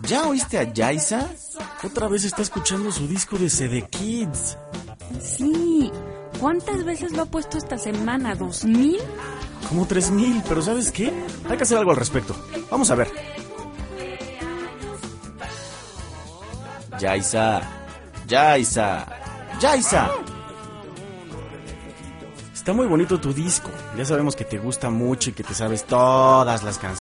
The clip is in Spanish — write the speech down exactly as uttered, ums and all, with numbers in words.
¿Ya oíste a Yaisa? Otra vez está escuchando su disco de C D Kids. Sí. ¿Cuántas veces lo ha puesto esta semana? ¿Dos mil? Como tres mil, pero ¿sabes qué? Hay que hacer algo al respecto. Vamos a ver. Yaisa, Yaisa, Yaisa. Está muy bonito tu disco. Ya sabemos que te gusta mucho y que te sabes todas las canciones.